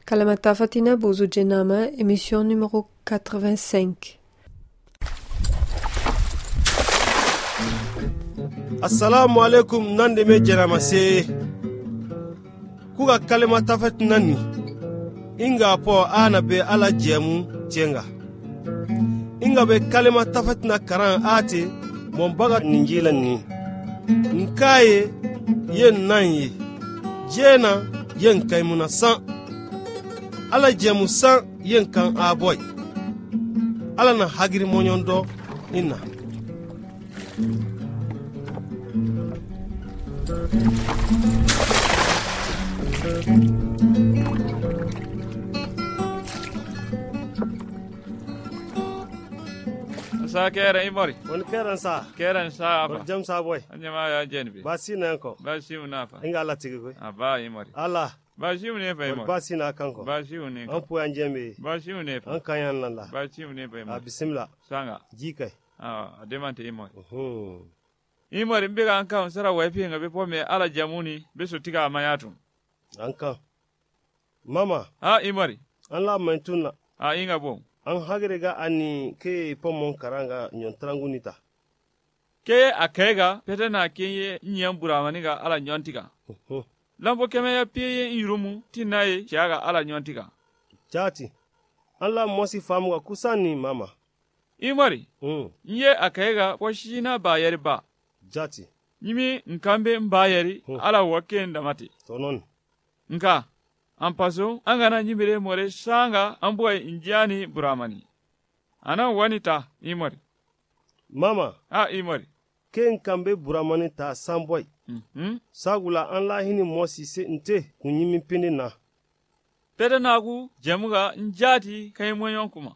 Kalamata Fatina Bozo Djenama, émission numéro 85. Assalamu alaikum nande me Djenama se. Kuga Kalamata Fatina ni. Inga po ana be ala jemu tienga. Inga be Kalamata Fatina karan ate mombaga ninjila ni. Nkaye yen nanye. Jena yen kaimuna san. Ala jemu san yen kan aboy. Ala na hagiri monyondo ina. Sa kera imori. Wani keran sa. Keran sa apa. Jam sa boy. Anyama ya jenbi. Basi na yanko. Basi unafa. Inga ala tigi koy. Aba imori. Allah. Basi unefa imori. Basi na kanko. Basi unefa. An puyan jembe. Basi unefa. An kanyan nalla. Basi unefa imori. Bismillah. Sanga. Jikai. Ademante imori. Imori mbiga anka unsara wepi nga bepo me ala jamuni beso tiga amayatu. Anka. Mama. Imori. An la mentuna. Inga bon. An hagirega ani ke pomon karanga nyontrangu nita. Ke akega petena kenye nyambura maniga ala nyontiga. Lambo keme ya piye irumu tinaye kiaga ala nyontiga. Chati. An la mosi famu wa kusani mama. Imori. Nye akega washina bayeri ba. Jati. Nyimi nkambe mbayeri ala wakenda mati. Tonon. Nka. Ampaso, angana nyimire more sanga ambuwa injiani buramani. Ana wanita, imori. Mama. Imori. Ken kambe buramani ta samboy. Sagula an lahini mosi se nte kunyimi pindi na. Pede nagu jamuga njati kaimwenyon kuma.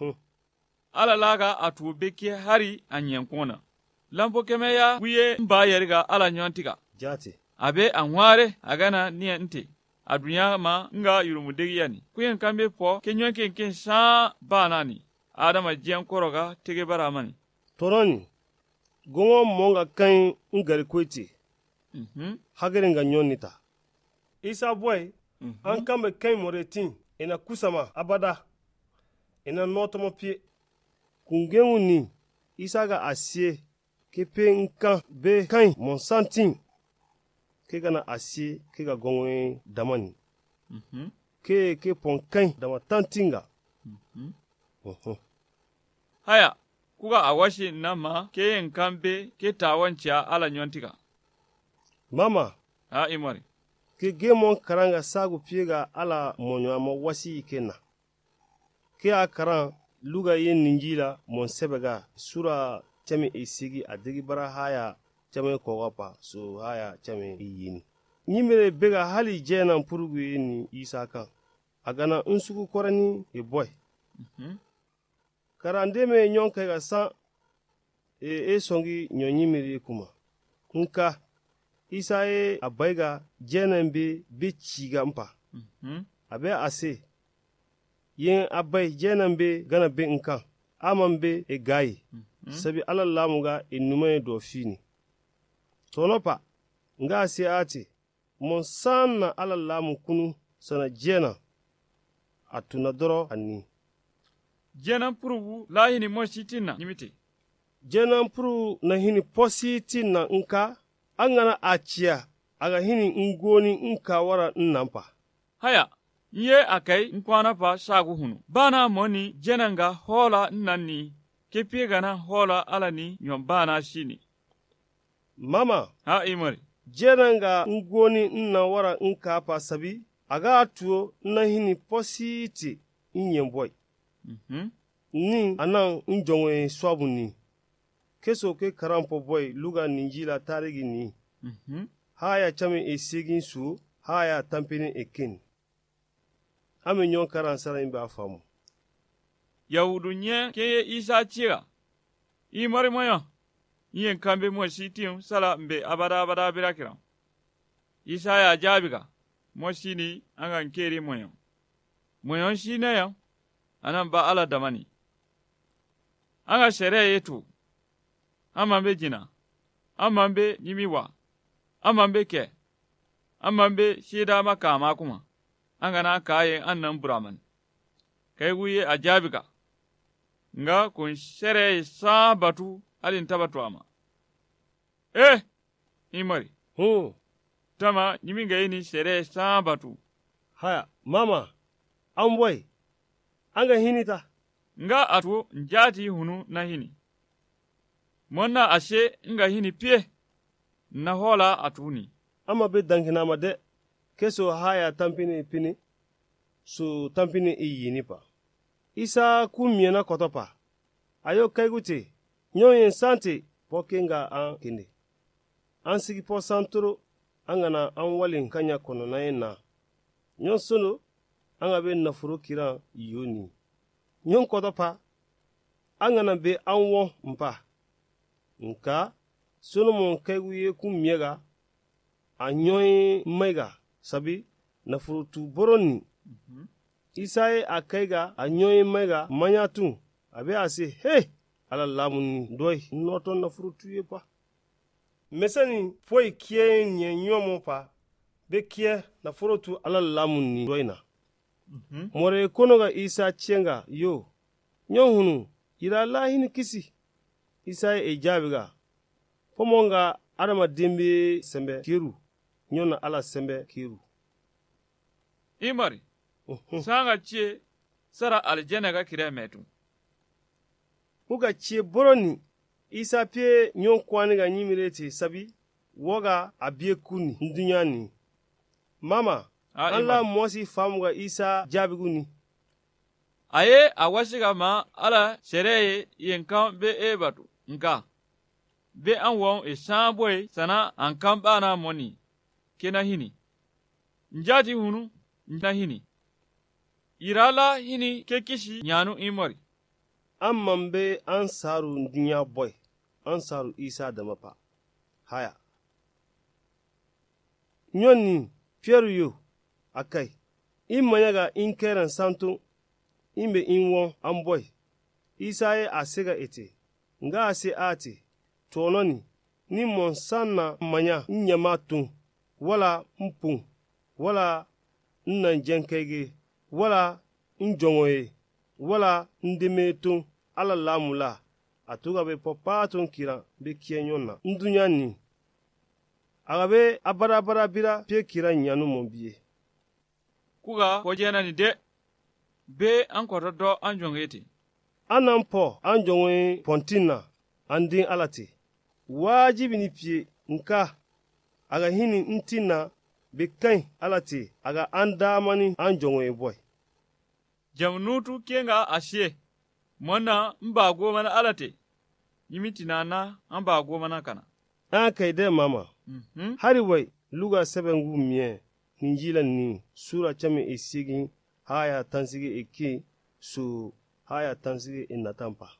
Ala laga atu beki hari anyenkona. Lampo kemeya wiye mbayeriga ala nyontiga. Jati. Abe anware agana niya nte. Adunya ma nga yurumudegi yani. Kuyen kambe po kenyon ken sa banani. Adama jian koroga tege baramani. Toroni. Gongo monga kain ngari kweti. Hagere nga nyonita. Isa boy. An kambe kain moretin. Ina kusama abada. Ina notomo pie. Kungengu ni. Isa ga asie. Kepe nkan be kain monsantin. Kega na asie, kega gongwe damani. Ke pon kain dama tantinga. Haya, kuga awashi nama ke nkambe ke tawancha ala nyontiga. Mama. Imori. Ke gemon karanga sagu piega ala monyo ama wasi ikena. Ke akaran luga yen ninjila mon sebega sura chami isigi adigi bara haya chame kogapa so haya chame yini. Nyimere bega hali jena purugu ni isaka. Agana unsuku korani boy. Karande me nyonka ga san songi nyonyimere kuma. Nka isa abaiga jena mbe bichiga mpa. Abe ase. Yen abai jena mbe gana be nka. Amambe gayi. Sabi alalamuga inume do fini. Tonopa, nga si ati, monsana alalamu kunu sana jena, atunadoro ani. Jena puru la hini moshitina nimiti. Jena puru na hini positina nka, angana achia, aga hini ngoni nka wara nnampa. Haya, nye akai nkwana pa shagu hunu. Bana moni jena nga hola nnani, kepi gana hola alani nyombana shini. Mama. Imori. Jenanga ngoni nna wara nka pa sabi, aga atuo na hini positi inyemboy. Ni anan njongwe swabu ni. Keso ke karampo boy luga ninjila tarigi ni. Haya chame esigin su, haya tampini ekin. Ame nyon karan sara imba afamu. Yahudu nye keye isa chira. Imori moyo. Yen kambe mositi sala mbe abada birakira. Isa ya jabiga. Mosini anga nkeri moyo. Moyo shine ya. Anamba ala damani. Anga shere yetu. Amambe jina. Amambe nyimiwa. Amambe ke. Amambe shida makama kuma. an gana kaye an nan buraman. Kai guye a jabiga, nga kun shere sa batu alin tabatu ama. Imari. Tama nyiminga yini shere sa batu. Haya, mama, an boy, an ga hinita. Nga atu njati hunu na hini. Monna ashe nga hini pie, na hola atuni. Ama be dankina ma de, keso haya tampini pini, su tampini iyini pa. Isa kumiena kotopa. Ayo kaiguti, nyoyen santi, poke nga an kindi. An sigi po santuro, an gana an walin kanya kono na ena. Nyon sono, an abe nafuro kiran yoni. Nyon kotopa, an gana be an won mpa. Nka, sono mon kaiguye kumiega, a nyoyen maiga, sabi, nafuro tu boroni. Isaye a kaiga a nyoyin maiga manyatun abe ase ala lamun doi noton na frutuye pa mesani foi kie nye nyomo pa be kie na frutu ala lamun ni doina more konoga isa chenga yo nyohunu ira lahini kisi isaye ejabiga pomonga adama dembe sembe kiru nyona ala sembe kiru Imari. Sanga cie sara aljana ga kire metu. Muga cie boroni isa pie nyon kwani ga nyimirete sabi woga abie kuni ndunyani. Mama, Allah mosi famuga isa jabiguni. Aye awashiga ma ala shereye yenkan be ebatu nka. Be anwon e shamboy sana ankan bana moni. Kena hini. Njati hunu nja hini. Irala hini kekishi nyanu imori. Amman be an saru dunya boy, an saru isa da mapa. Haya. Nyoni, fieru yo, akai. Imanyaga inkeran santu, imbe inwon an boy. Isa ye asega ete, nga ase ate, tononi, ni monsana manya nyamatun, wala mpun, wala nnajenkege. Wala njongoye, wala ndimetun ala lamula, atuga be popatun kira be kienyon ndunya ni. Agabe abara bira pie kira nyanu mombiye. Kuga kojena ni de, be anko do anjongeti. Anampo anjongoye pontina, andin alate. Wajibi ni pie nka, aga hini ntina, Bikain alati aga andamani anjongoye boy. Jamnutu kenga ashe, mwana mba goma na alate, yimiti na mba goma na kana. Kaide mama, hariwai luga sebengu mie, ninjila ni sura chame isigi, haya tansigi iki, su haya tansigi inatampa.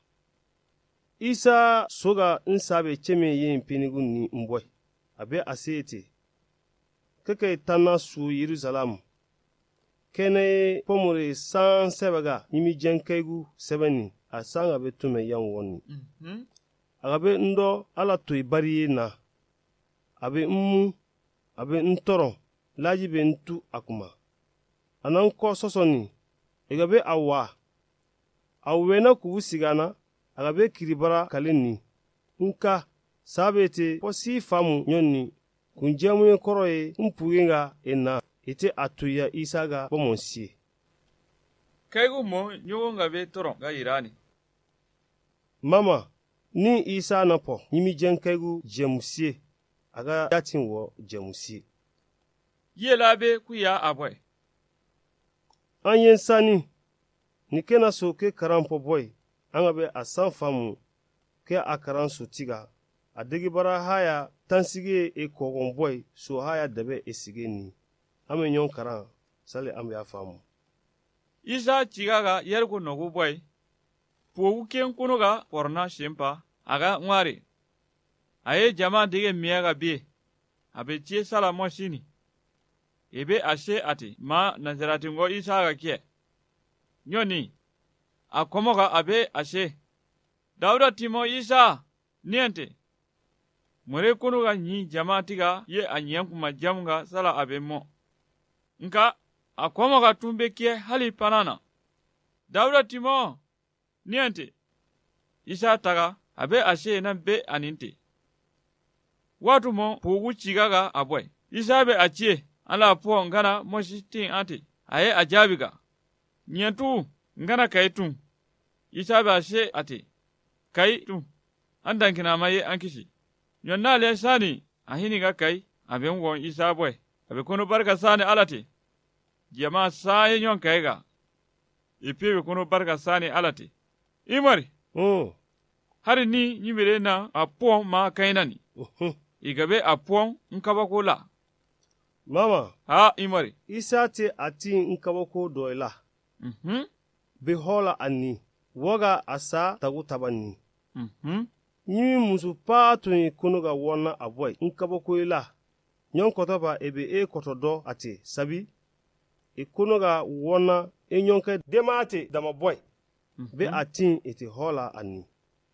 Isa soga nsabe cheme yin pinigu ni mboy, abe asete. Keke tana su Yerusalem. Kene pomore san sebaga nimi jenkegu sebeni a san abe tume yan woni. Agabe ndo ala to bariye na. Abe abe ntoron laji be ntu akuma. Ananko sosoni egabe awa. Awena kubusigana agabe kiribara kaleni. Nka sabete posi famu nyoni. Kunjamu koroye mpugenga ena ite atuya isaga bomonsie. Kaigu mo nyonga be toron ga irani. Mama, ni isa napo nimi jenkaigu jemusie aga datin wo jemusie. Yela be kuya aboy. Anyen sani nikena so ke karampo boy angabe asan famu ke akaran so tiga adigi bara haya tansige e kogon boy so haya dabe esige ni ame nyon karan sale ambe afamu. Isa chigaga yergo nogu boy. Pogu ken kunuga porna shempa aga ngwari. Aye jama dige miyaga bie. Abe chie sala moshini. Ebe ashe ati ma nazaratingo isa ga kie. Nyoni. Akomoga abe ashe. Dauda timo isa niente. Mwere kunuga nyi jama tiga ye anyankuma jamunga sala abe mo. Nka a kɔmɔ ka tun be kɛ hali panana. Dawuda timo niente. Isa taga a be a se nan be aninte. Watu mo pugu cigaga a boy. Isa be a cie ala po ngana mosi tin ante. Aye a jabiga. Nyentu ngana kai tun. Isa be a se ate. Kai tun. Andan kina maye an kishi. Yonna le sani a hiniga kai a ben won Isa boy. A be kono barka sani alate. Jama saye nyon kaiga. Ipe be kono barka sani alate. Imari. Hari ni nyimire na a po ma kainani. Igabe a po nkabako la. Mama. Ha imari. Isa te ati nkabako doila. Be hola ani. Woga asa tagu tabani. Nyimi musu paatu kunuga wona aboy nkabako ila. Nyon kotoba ebe kotodo ate sabi. Kunuga wona nyonke demate dama boy. Be ati ete hola ani.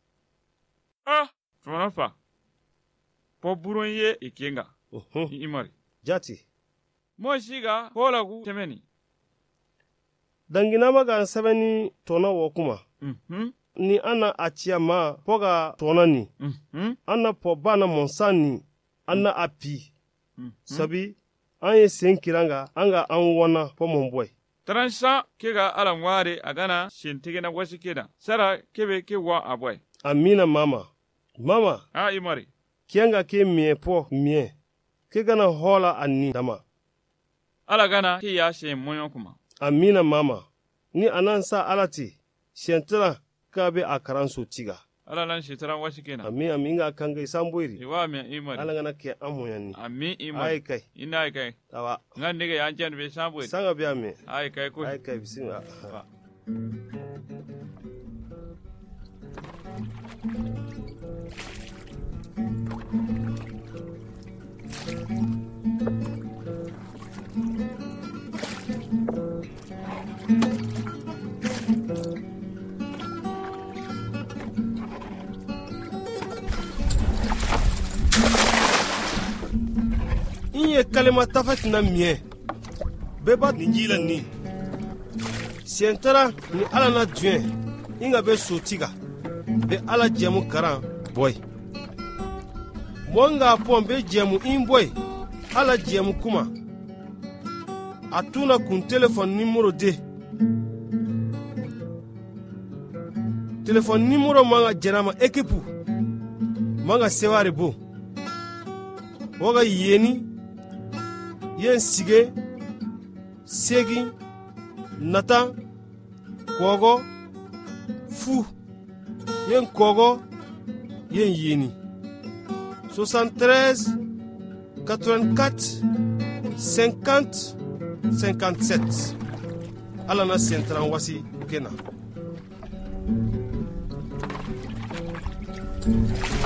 Tunafa. Po buron ye ikenga. Imari. Jati. Mo shiga hola ku temeni. Dangina maga sabani tona wokuma. Ni ana achia ma poga tona ni. Ana po bana monsani. Ana api. Sabi anye senkiranga anga anwana po momboy. Transa kega ala ngware agana shintige na wasikeda. Sara kebe kewa aboy. Amina mama. Mama. Imari. Kianga ke mie po mie. Kega na hola ani dama. Ala gana ki ya she moyon kuma. Amina mama. Ni anansa alati. Shentara kabe akaransu tiga. Ala lan shitara wasikena. Aminga kanga isamboiri. Iwa mi imari. Ala gana ke amoyani. Ami imari. Ai kai. Ina ai kai. Tawa. Ngandege ya jan be samboiri. Sanga biya me. Ai kai ko. Ai kai bismillah. Inye kalima tafat na mie. Beba ninjila ni. Sientara ni ala na duen. Inga be sotiga. Be ala jemu karan boy. Mwanga pon be jemu in boy. Ala jemu kuma. Atuna kun telefon numero de. Telefon numero manga jerama ekipu. Manga seware bo. Woga yeni. Yen sige, segi, nata, kogo, fu, yen kogo, yen yeni. 73, 84, 50, 57. Alana sentran wasi kena.